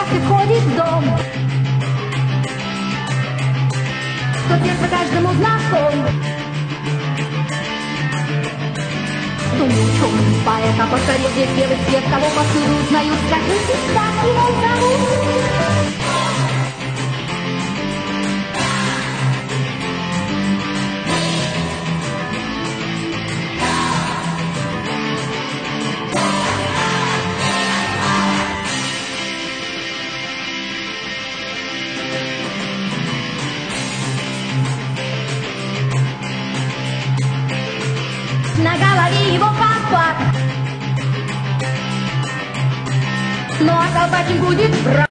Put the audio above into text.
как и входит в дом. Тот сердце каждому знаком. Думаю, ученый поэт, а поскорее здесь белый свет, кого повсюду узнают, скажите, как его зовут? На голове его колпак, ну а колпачек будет брат.